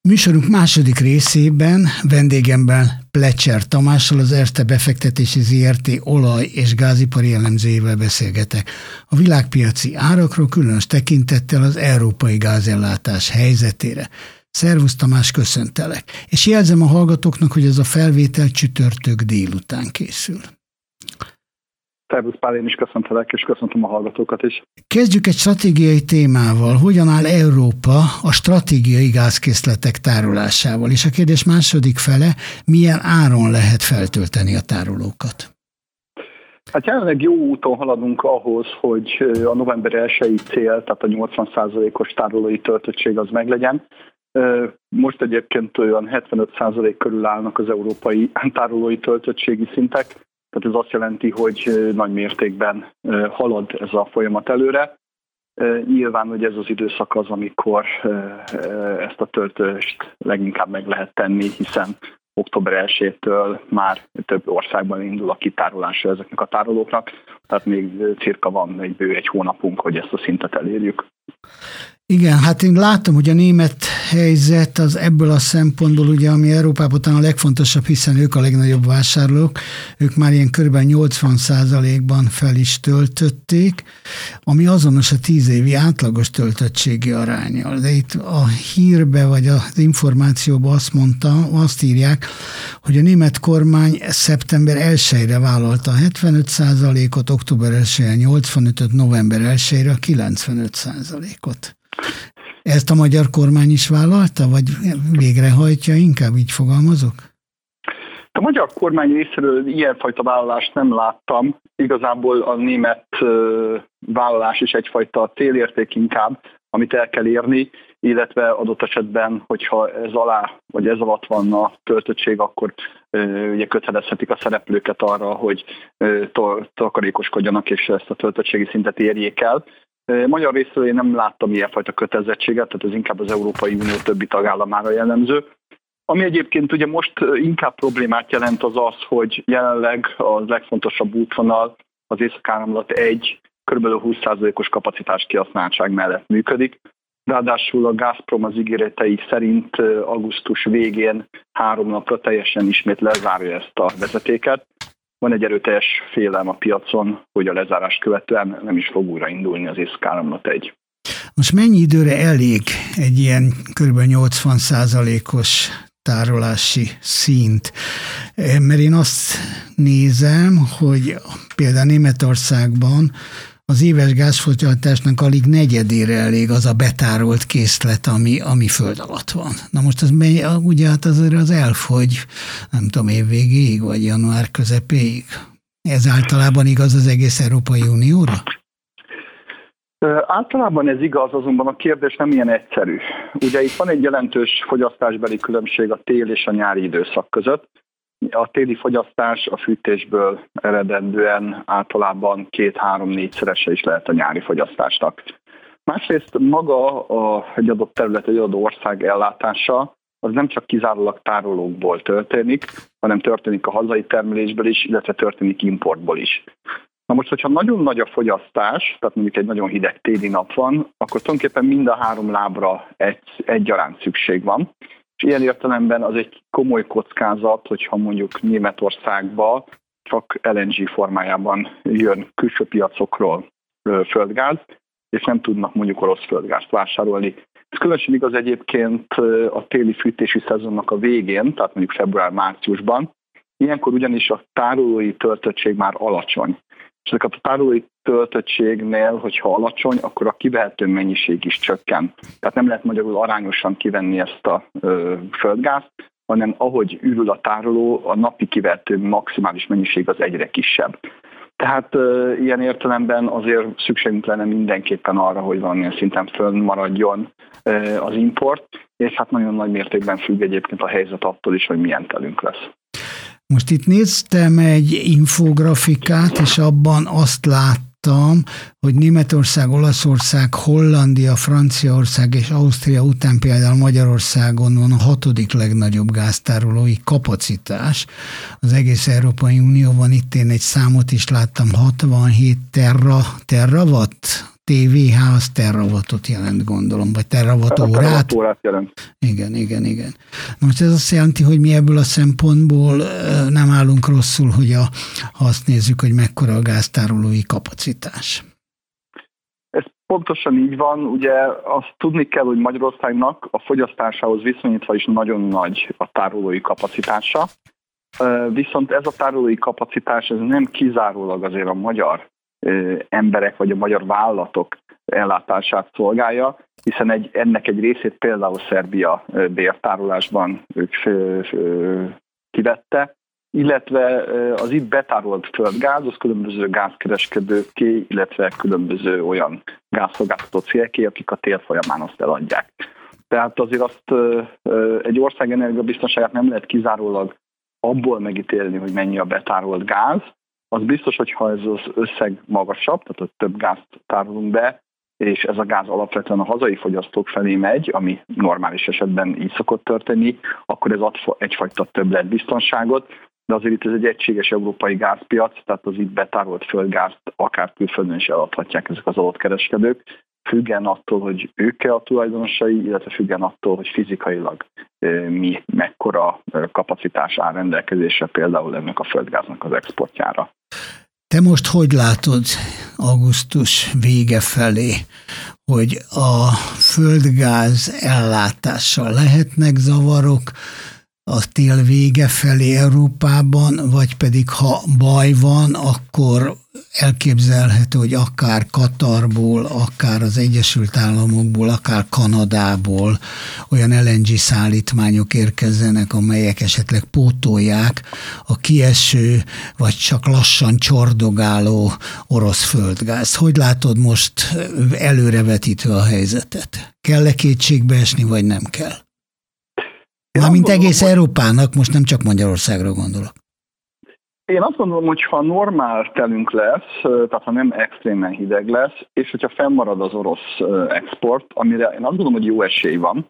Műsorunk második részében vendégemben Plecser Tamással, az Erste Befektetési ZRT olaj- és gázipari elemzőjével beszélgetek. A világpiaci árakról, különös tekintettel az európai gázellátás helyzetére. Szervusz Tamás, köszöntelek. És jelzem a hallgatóknak, hogy ez a felvétel csütörtök délután készül. Szervusz Pál, én is köszöntelek, és köszöntöm a hallgatókat is. Kezdjük egy stratégiai témával. Hogyan áll Európa a stratégiai gázkészletek tárolásával? És a kérdés második fele, milyen áron lehet feltölteni a tárolókat? Hát jelenleg jó úton haladunk ahhoz, hogy a november 1-i cél, tehát a 80%-os tárolói töltöttség az meglegyen. Most egyébként olyan 75% körül állnak az európai tárolói töltöttségi szintek. Tehát ez azt jelenti, hogy nagy mértékben halad ez a folyamat előre. Nyilván, hogy ez az időszak az, amikor ezt a töltést leginkább meg lehet tenni, hiszen október 1-től már több országban indul a kitárolása ezeknek a tárolóknak, tehát még cirka van egy hónapunk, hogy ezt a szintet elérjük. Igen, hát én látom, hogy a német helyzet az ebből a szempontból, ugye, ami Európában talán a legfontosabb, hiszen ők a legnagyobb vásárlók, ők már ilyen kb. 80%-ban fel is töltötték, ami azonos a 10 évi átlagos töltöttségi aránnyal. De itt a hírbe, vagy az információban azt írják, hogy a német kormány szeptember 1-re vállalta 75%-ot, október 1-re 85-öt, november 1-re 95%-ot. Ezt a magyar kormány is vállalta, vagy végrehajtja, inkább így fogalmazok? A magyar kormány részéről ilyenfajta vállalást nem láttam. Igazából a német vállalás is egyfajta célérték inkább, amit el kell érni, illetve adott esetben, hogyha ez alá, vagy ez alatt van a töltöttség, akkor ugye kötelezhetik a szereplőket arra, hogy takarékoskodjanak, és ezt a töltöttségi szintet érjék el. Magyar részről én nem láttam ilyenfajta kötelezettséget, tehát ez inkább az Európai Unió többi tagállamára jellemző. Ami egyébként ugye most inkább problémát jelent az az, hogy jelenleg a legfontosabb útvonal, az Észak-Áramlat 1 kb. 20%-os kapacitás kihasználtság mellett működik. Ráadásul a Gazprom az ígéretei szerint augusztus végén 3 napra teljesen ismét lezárja ezt a vezetéket. Van egy erőteljes félelem a piacon, hogy a lezárást követően nem is fog újraindulni az Észak-Áramlat 1. Most mennyi időre elég egy ilyen kb. 80%-os tárolási szint? Mert én azt nézem, hogy például Németországban az éves gázfogyasztásnak alig negyedére elég az a betárolt készlet, ami föld alatt van. Na most az ugye hát azért az elfogy, nem tudom, év végéig, vagy január közepéig. Ez általában igaz az egész Európai Unióra? Általában ez igaz, azonban a kérdés nem ilyen egyszerű. Ugye itt van egy jelentős fogyasztásbeli különbség a tél és a nyári időszak között. A téli fogyasztás a fűtésből eredendően általában 2-3-4-szerese is lehet a nyári fogyasztásnak. Másrészt maga egy adott terület, egy adott ország ellátása, az nem csak kizárólag tárolókból történik, hanem történik a hazai termelésből is, illetve történik importból is. Na most, hogyha nagyon nagy a fogyasztás, tehát mondjuk egy nagyon hideg téli nap van, akkor tulajdonképpen mind a 3 lábra egyaránt szükség van. És ilyen értelemben az egy komoly kockázat, hogyha mondjuk Németországba csak LNG formájában jön külső piacokról földgáz, és nem tudnak mondjuk orosz földgázt vásárolni. Ez különösen igaz egyébként a téli fűtési szezonnak a végén, tehát mondjuk február-márciusban. Ilyenkor ugyanis a tárolói töltöttség már alacsony. És ezeket a tárolói töltöttségnél, hogyha alacsony, akkor a kivehető mennyiség is csökken. Tehát nem lehet magyarul arányosan kivenni ezt a földgázt, hanem ahogy ürül a tároló, a napi kivehető maximális mennyiség az egyre kisebb. Tehát ilyen értelemben azért szükségünk lenne mindenképpen arra, hogy valamilyen szinten fönnmaradjon az import, és hát nagyon nagy mértékben függ egyébként a helyzet attól is, hogy milyen telünk lesz. Most itt néztem egy infografikát, és abban azt láttam, hogy Németország, Olaszország, Hollandia, Franciaország és Ausztria után például Magyarországon van a 6. legnagyobb gáztárolói kapacitás. Az egész Európai Unióban itt én egy számot is láttam, 67 terawatt TWh az teravatot jelent, gondolom, vagy teravattórát. Terawattórát jelent. Igen. Most ez azt jelenti, hogy mi ebből a szempontból nem állunk rosszul, hogy ha azt nézzük, hogy mekkora a gáztárolói kapacitás. Ez pontosan így van. Ugye azt tudni kell, hogy Magyarországnak a fogyasztásához viszonyítva is nagyon nagy a tárolói kapacitása. Viszont ez a tárolói kapacitás ez nem kizárólag azért a magyar emberek vagy a magyar vállalatok ellátását szolgálja, hiszen ennek egy részét például Szerbia bértárolásban kivette, illetve az itt betárolt földgáz, az különböző gázkereskedőké, illetve különböző olyan gázszolgáltató cégké, akik a tél folyamán azt eladják. Tehát azért azt egy ország energiabiztonságát nem lehet kizárólag abból megítélni, hogy mennyi a betárolt gáz. Az biztos, hogy ha ez az összeg magasabb, tehát hogy több gázt tárolunk be, és ez a gáz alapvetően a hazai fogyasztók felé megy, ami normális esetben így szokott történni, akkor ez ad egyfajta többletbiztonságot, de azért itt ez egy egységes európai gázpiac, tehát az itt betárolt földgázt akár külföldön is eladhatják ezek az adott kereskedők, függen attól, hogy ők-e a tulajdonosai, illetve függen attól, hogy fizikailag mekkora kapacitás áll rendelkezésre például ennek a földgáznak az exportjára. Te most hogy látod augusztus vége felé, hogy a földgáz ellátással lehetnek zavarok a tél vége felé Európában, vagy pedig ha baj van, akkor elképzelhető, hogy akár Katarból, akár az Egyesült Államokból, akár Kanadából olyan LNG szállítmányok érkezzenek, amelyek esetleg pótolják a kieső, vagy csak lassan csordogáló orosz földgáz. Hogy látod most előrevetítve a helyzetet? Kell-e kétségbe esni, vagy nem kell? Mármint egész Európának, most nem csak Magyarországra gondolok. Én azt gondolom, hogy ha normál telünk lesz, tehát ha nem extrémen hideg lesz, és hogyha fennmarad az orosz export, amire én azt gondolom, hogy jó esély van,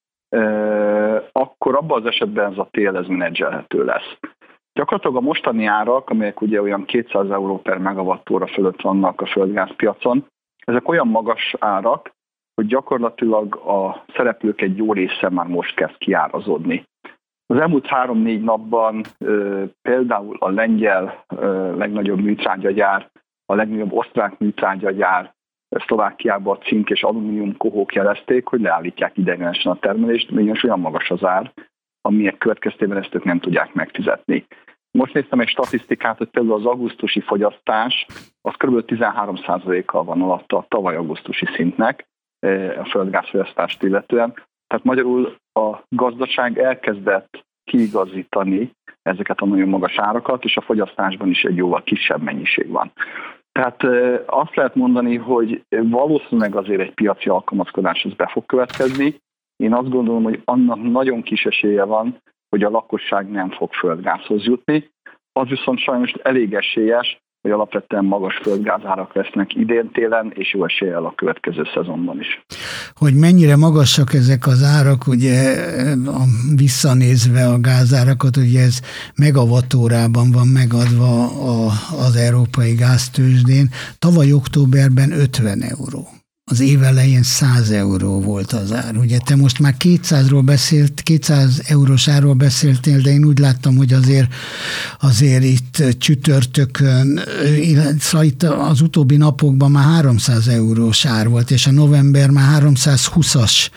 akkor abban az esetben ez a tél ez menedzselhető lesz. Gyakorlatilag a mostani árak, amelyek ugye olyan 200 euró per megawattóra fölött vannak a földgázpiacon, ezek olyan magas árak, hogy gyakorlatilag a szereplők egy jó része már most kezd kiárazódni. Az elmúlt 3-4 napban például a lengyel legnagyobb műtrágyagyár, a legnagyobb osztrák műtrágyagyár Szlovákiában a cink és alumínium kohók jelezték, hogy leállítják ideiglenesen a termelést, mégis olyan magas az ár, amilyen következtében ezt ők nem tudják megfizetni. Most néztem egy statisztikát, hogy például az augusztusi fogyasztás az kb. 13%-kal van alatt a tavaly augusztusi szintnek, a földgázfogyasztást illetően. Tehát magyarul a gazdaság elkezdett kiigazítani ezeket a nagyon magas árakat, és a fogyasztásban is egy jóval kisebb mennyiség van. Tehát azt lehet mondani, hogy valószínűleg azért egy piaci alkalmazkodás ez be fog következni. Én azt gondolom, hogy annak nagyon kis esélye van, hogy a lakosság nem fog földgázhoz jutni. Az viszont sajnos elég esélyes, hogy alapvetően magas földgázárak lesznek idén télen, és jó eséllyel a következő szezonban is. Hogy mennyire magasak ezek az árak, ugye visszanézve a gázárakat, ugye ez megawattórában van megadva az európai gáztőzsdén. Tavaly októberben 50 euró. Az év elején 100 euró volt az ár. Ugye te most már 200 eurós árról beszéltél, de én úgy láttam, hogy azért itt csütörtökön, szóval itt az utóbbi napokban már 300 eurós ár volt, és a november már 320-as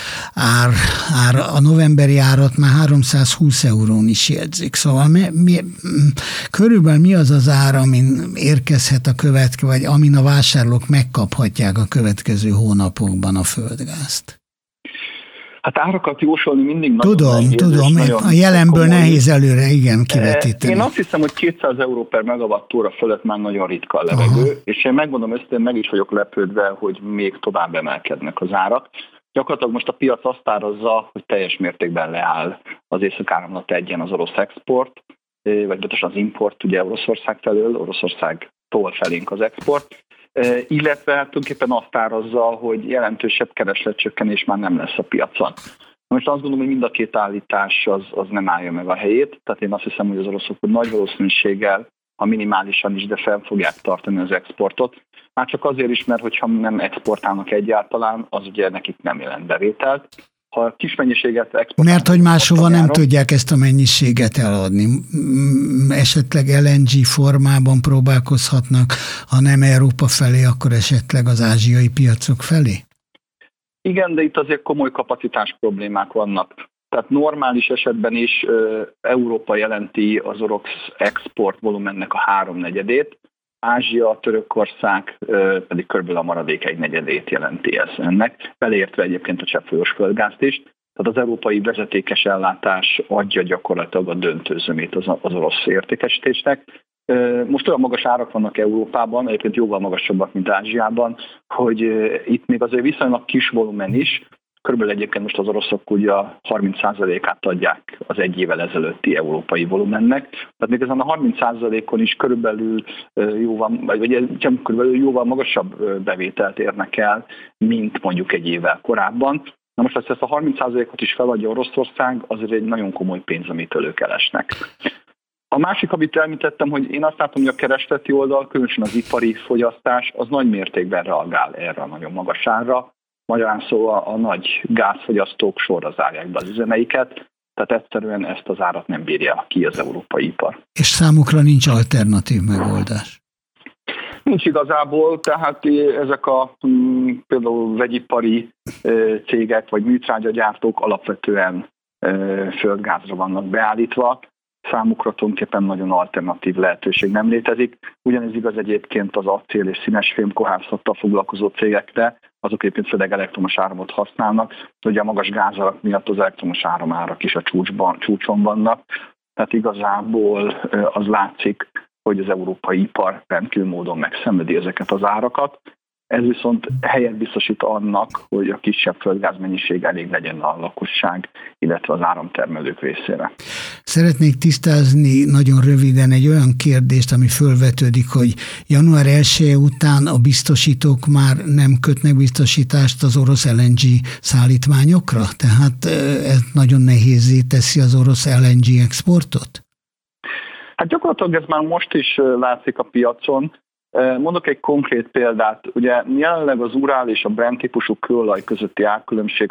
ár, a novemberi árat már 320 eurón is jegyzik. Szóval körülbelül mi az az ár, amin érkezhet vagy amin a vásárlók megkaphatják a következő hónapokban a földgázt? Hát árakat jósolni mindig nagyon nehéz. Tudom, a jelenből nehéz előre, kivetíteni. Én azt hiszem, hogy 200 euró per megawattóra fölött már nagyon ritka a levegő, aha. És én megmondom őszintén, meg is vagyok lepődve, hogy még tovább emelkednek az árak. Gyakorlatilag most a piac azt árazza, hogy teljes mértékben leáll az Észak-Áramlat 1-en az orosz export, vagy pontosan az import, ugye Oroszország felől, Oroszországtól felénk az export, illetve tulajdonképpen azt árazza, hogy jelentősebb keresletcsökkenés már nem lesz a piacon. Most azt gondolom, hogy mind a két állítás az nem állja meg a helyét, tehát én azt hiszem, hogy az oroszok nagy valószínűséggel, ha minimálisan is, de fel fogják tartani az exportot. Már csak azért is, mert hogyha nem exportálnak egyáltalán, az ugye nekik nem jelent bevételt. Ha kis mennyiséget exportálnak... Mert hogy máshova nem tudják ezt a mennyiséget eladni. Esetleg LNG formában próbálkozhatnak, ha nem Európa felé, akkor esetleg az ázsiai piacok felé? Igen, de itt azért komoly kapacitás problémák vannak. Tehát normális esetben is Európa jelenti az orosz export volumennek a 3/4, Ázsia, Törökország pedig kb. A maradék 1/4 jelenti ez ennek, beleértve egyébként a cseppfolyós földgázt is. Tehát az európai vezetékes ellátás adja gyakorlatilag a döntő zömét az orosz értékesítésnek. Most olyan magas árak vannak Európában, egyébként jóval magasabbak, mint Ázsiában, hogy itt még azért viszonylag kis volumen is, körülbelül egyébként most az oroszok ugye a 30%-át adják az egy évvel ezelőtti európai volumennek. Tehát még ezen a 30%-on is körülbelül jóval magasabb bevételt érnek el, mint mondjuk egy évvel korábban. Na most, ha ezt a 30%-ot is feladja Oroszország, azért egy nagyon komoly pénz, amitől ők elesnek. A másik, amit említettem, hogy én azt látom, hogy a keresleti oldal, különösen az ipari fogyasztás, az nagy mértékben reagál erre a nagyon magas árra. Magyarán szóval a nagy gázfogyasztók sorra zárják be az üzemeiket, tehát egyszerűen ezt az árat nem bírja ki az európai ipar. És számukra nincs alternatív megoldás? Nincs igazából, tehát ezek a például vegyipari cégek vagy műtrágyagyártók alapvetően földgázra vannak beállítva. Számukra tulajdonképpen nagyon alternatív lehetőség nem létezik. Ugyanez igaz egyébként az acél és színesfém kohászattal foglalkozó cégekre, azok egyébként főleg elektromos áramot használnak, de ugye a magas gázárak miatt az elektromos áramárak is a csúcson vannak. Tehát igazából az látszik, hogy az európai ipar rendkívül módon megszenvedi ezeket az árakat. Ez viszont helyet biztosít annak, hogy a kisebb földgázmennyiség elég legyen a lakosság, illetve az áramtermelők részére. Szeretnék tisztázni nagyon röviden egy olyan kérdést, ami fölvetődik, hogy január 1-e után a biztosítók már nem kötnek biztosítást az orosz LNG szállítmányokra? Tehát ez nagyon nehézzé teszi az orosz LNG exportot? Hát gyakorlatilag ez már most is látszik a piacon. Mondok egy konkrét példát. Ugye jelenleg az Urál és a Brent típusú kőolaj közötti árkülönbség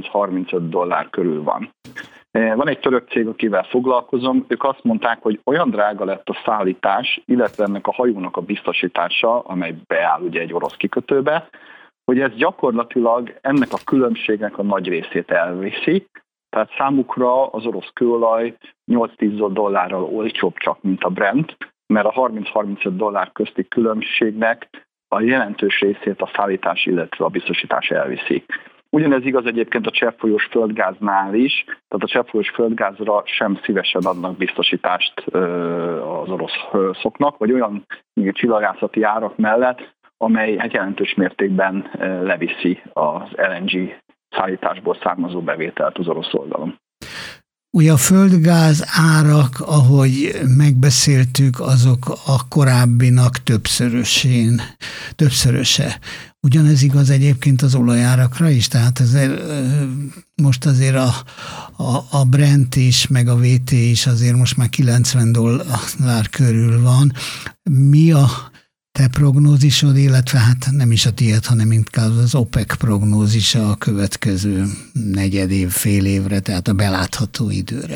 $30-35 körül van. Van egy török cég, akivel foglalkozom, ők azt mondták, hogy olyan drága lett a szállítás, illetve ennek a hajónak a biztosítása, amely beáll ugye egy orosz kikötőbe, hogy ez gyakorlatilag ennek a különbségnek a nagy részét elviszi. Tehát számukra az orosz kőolaj $8-10 olcsóbb csak, mint a Brent, mert a $30-35 közti különbségnek a jelentős részét a szállítás, illetve a biztosítás elviszi. Ugyanez igaz egyébként a cseppfolyós földgáznál is, tehát a cseppfolyós földgázra sem szívesen adnak biztosítást az oroszoknak, vagy olyan csillagászati árak mellett, amely jelentős mértékben leviszi az LNG szállításból származó bevételt az orosz oldalon. Ugye a földgáz árak, ahogy megbeszéltük, azok a korábbinak többszöröse. Ugyanez igaz egyébként az olajárakra is, tehát most azért a Brent is, meg a VT is azért most már $90 körül van. Mi a te prognózisod, illetve hát nem is a tiéd, hanem inkább az OPEC prognózisa a következő negyedév, fél évre, tehát a belátható időre?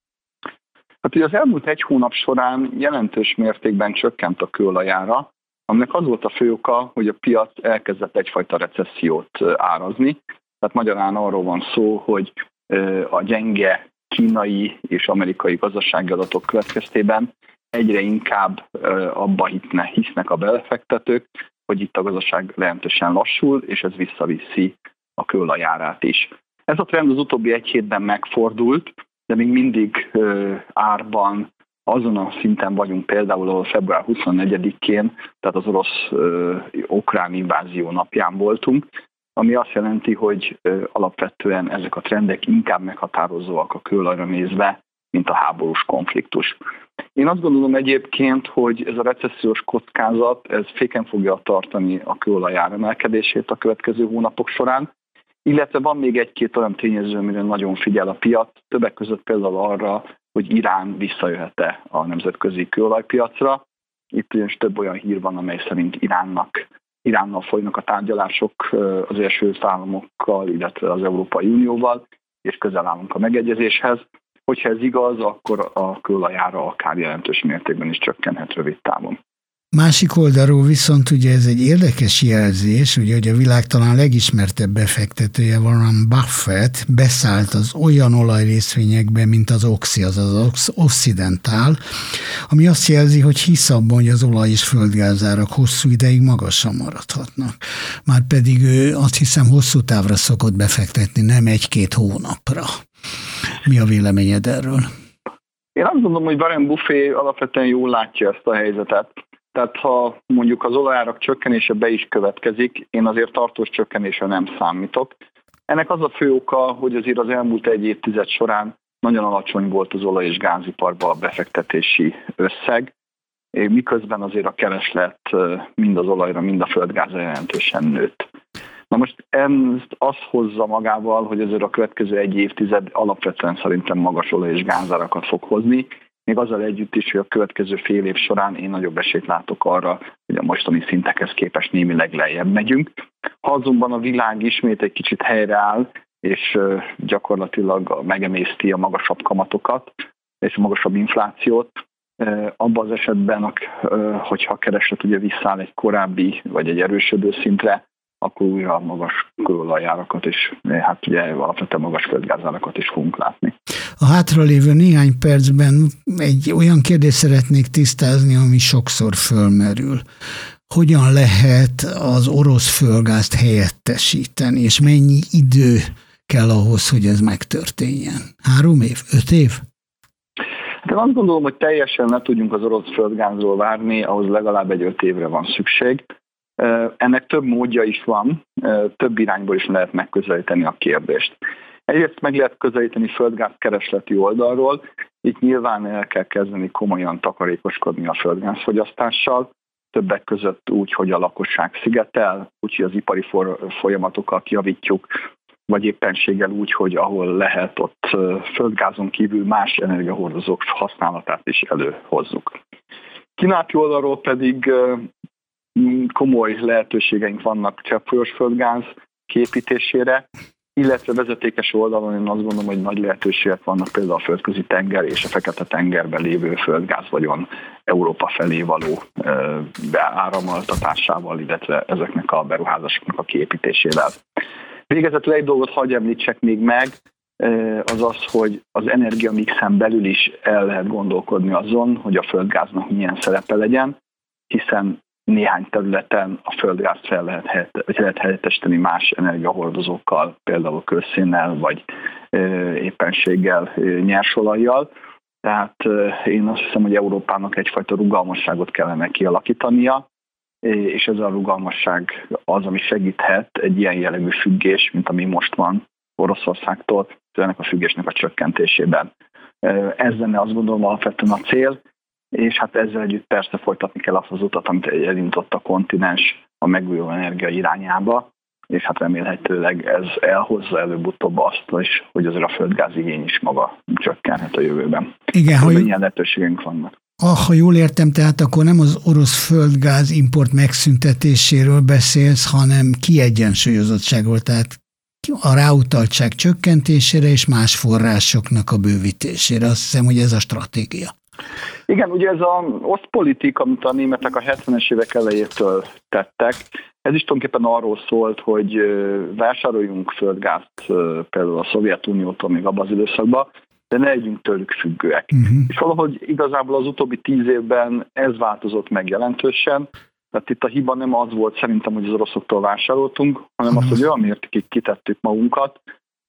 Hát ugye az elmúlt egy hónap során jelentős mértékben csökkent a kőolajára, aminek az volt a fő oka, hogy a piac elkezdett egyfajta recessziót árazni. Tehát magyarán arról van szó, hogy a gyenge kínai és amerikai gazdasági adatok következtében egyre inkább abba hisznek a befektetők, hogy itt a gazdaság jelentősen lassul, és ez visszaviszi a kőolajárát is. Ez a trend az utóbbi egy hétben megfordult, de még mindig árban azon a szinten vagyunk például, ahol február 24-én, tehát az orosz-ukrán invázió napján voltunk, ami azt jelenti, hogy alapvetően ezek a trendek inkább meghatározóak a kőolajra nézve, mint a háborús konfliktus. Én azt gondolom egyébként, hogy ez a recessziós kockázat, ez féken fogja tartani a kőolaj áremelkedését a következő hónapok során, illetve van még egy-két olyan tényező, amire nagyon figyel a piac, többek között például arra, hogy Irán visszajöhet-e a nemzetközi kőolajpiacra. Itt ugyanis több olyan hír van, amely szerint Iránnal folynak a tárgyalások az Egyesült Államokkal, illetve az Európai Unióval, és közel állunk a megegyezéshez. Hogyha ez igaz, akkor a kőolajára akár jelentős mértékben is csökkenhet rövid távon. Másik oldalról viszont ugye ez egy érdekes jelzés, ugye, hogy a világ talán legismertebb befektetője Warren Buffett beszállt az olyan olajrészvényekbe, mint az Oxy, azaz az Occidental, ami azt jelzi, hogy hisz abban, hogy az olaj- és földgázárak hosszú ideig magasan maradhatnak. Márpedig ő azt hiszem hosszú távra szokott befektetni, nem 1-2 hónapra. Mi a véleményed erről? Én azt gondolom, hogy Warren Buffett alapvetően jól látja ezt a helyzetet. Tehát ha mondjuk az olajárak csökkenése be is következik, én azért tartós csökkenésre nem számítok. Ennek az a fő oka, hogy azért az elmúlt 1 évtized során nagyon alacsony volt az olaj- és gáziparban a befektetési összeg, miközben azért a kereslet mind az olajra, mind a földgázra jelentősen nőtt. Na most ezt azt hozza magával, hogy azért a következő 1 évtized alapvetően szerintem magas olaj- és gázárakat fog hozni, még azzal együtt is, hogy a következő fél év során én nagyobb esélyt látok arra, hogy a mostani szintekhez képest némileg lejjebb megyünk. Ha azonban a világ ismét egy kicsit helyreáll, és gyakorlatilag megemészti a magasabb kamatokat és a magasabb inflációt, abban az esetben, hogyha a kereslet ugye visszáll egy korábbi vagy egy erősödő szintre, akkor újra magas kőolajárakat és hát ugye alapvetően magas földgázárakat is fogunk látni. A hátralévő néhány percben egy olyan kérdést szeretnék tisztázni, ami sokszor fölmerül. Hogyan lehet az orosz földgázt helyettesíteni, és mennyi idő kell ahhoz, hogy ez megtörténjen? 3 év? 5 év? De azt gondolom, hogy teljesen ne tudjunk az orosz földgázról várni, ahhoz legalább egy 5 évre van szükség. Ennek több módja is van, több irányból is lehet megközelíteni a kérdést. Egyrészt meg lehet közelíteni földgáz keresleti oldalról, itt nyilván el kell kezdeni komolyan takarékoskodni a földgázfogyasztással, többek között úgy, hogy a lakosság szigetel, úgy, hogy az ipari folyamatokat javítjuk, vagy éppenséggel úgy, hogy ahol lehet, ott földgázon kívül más energiahordozók használatát is előhozzuk. Kínálati oldalról pedig komoly lehetőségeink vannak cseppfolyós földgáz kiépítésére, illetve vezetékes oldalon én azt gondolom, hogy nagy lehetőségek vannak például a Földközi tenger és a Fekete-tengerben lévő földgázvagyon Európa felé való beáramoltatásával, illetve ezeknek a beruházásoknak a kiépítésével. Végezetül egy dolgot hadd említsek még meg, az az, hogy az energiamixen belül is el lehet gondolkodni azon, hogy a földgáznak milyen szerepe legyen, hiszen néhány területen a földgázt fel lehet helyettesíteni más energiahordozókkal, például kőszénnel, vagy éppenséggel nyersolajjal. Tehát én azt hiszem, hogy Európának egyfajta rugalmasságot kellene kialakítania, és ez a rugalmasság az, ami segíthet egy ilyen jellegű függés, mint ami most van Oroszországtól, ennek a függésnek a csökkentésében. Ez lenne azt gondolom alapvetően a cél, és hát ezzel együtt persze folytatni kell azt az utat, amit elindított a kontinens a megújuló energia irányába, és hát remélhetőleg ez elhozza előbb-utóbb azt is, hogy azért a földgázigény is maga csökkenhet a jövőben. Igen, hogy milyen lehetőségeink vannak. Ha jól értem, tehát akkor nem az orosz földgáz import megszüntetéséről beszélsz, hanem kiegyensúlyozottságról, tehát a ráutaltság csökkentésére és más forrásoknak a bővítésére. Azt hiszem, hogy ez a stratégia. Igen, ugye ez az osztpolitika, amit a németek a 70-es évek elejétől tettek, ez is tulajdonképpen arról szólt, hogy vásároljunk földgázt például a Szovjetuniótól még abban az időszakban, de ne legyünk tőlük függőek. És valahogy igazából az utóbbi 10 évben ez változott meg jelentősen, tehát itt a hiba nem az volt szerintem, hogy az oroszoktól vásároltunk, hanem az, hogy olyan mértékig kitettük magunkat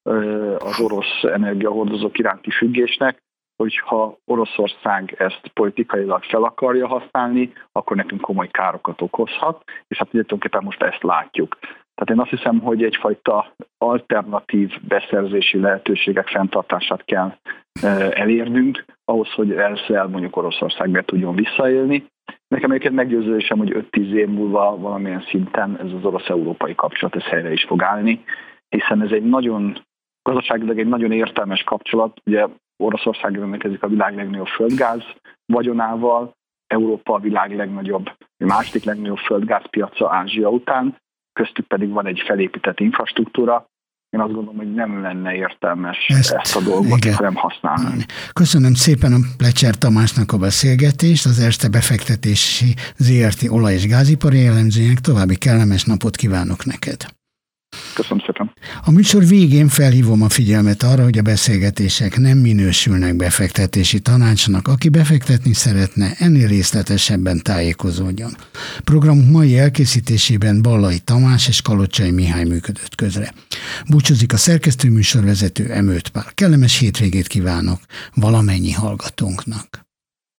az orosz energiahordozók iránti függésnek, hogyha Oroszország ezt politikailag fel akarja használni, akkor nekünk komoly károkat okozhat, és hát tulajdonképpen most ezt látjuk. Tehát én azt hiszem, hogy egyfajta alternatív beszerzési lehetőségek fenntartását kell elérnünk, ahhoz, hogy ezzel mondjuk Oroszország be tudjon visszaélni. Nekem egyébként meggyőződésem, hogy 5-10 év múlva valamilyen szinten ez az orosz-európai kapcsolat ez helyre is fog állni, hiszen ez egy nagyon, gazdaságilag egy nagyon értelmes kapcsolat. Ugye Oroszország rendelkezik a világ legnagyobb földgáz vagyonával, Európa a világ második legnagyobb földgázpiaca Ázsia után, köztük pedig van egy felépített infrastruktúra. Én azt gondolom, hogy nem lenne értelmes ezt a dolgot nem használni. Köszönöm szépen a Plecser Tamásnak a beszélgetést, az Erste befektetési ZRT olaj- és gázipari elemzőjének. További kellemes napot kívánok neked! Köszönöm szépen. A műsor végén felhívom a figyelmet arra, hogy a beszélgetések nem minősülnek befektetési tanácsnak. Aki befektetni szeretne, ennél részletesebben tájékozódjon. Programunk mai elkészítésében Ballai Tamás és Kalocsai Mihály működött közre. Búcsúzik a szerkesztő műsorvezető Emőt Pál. Kellemes hétvégét kívánok valamennyi hallgatónknak.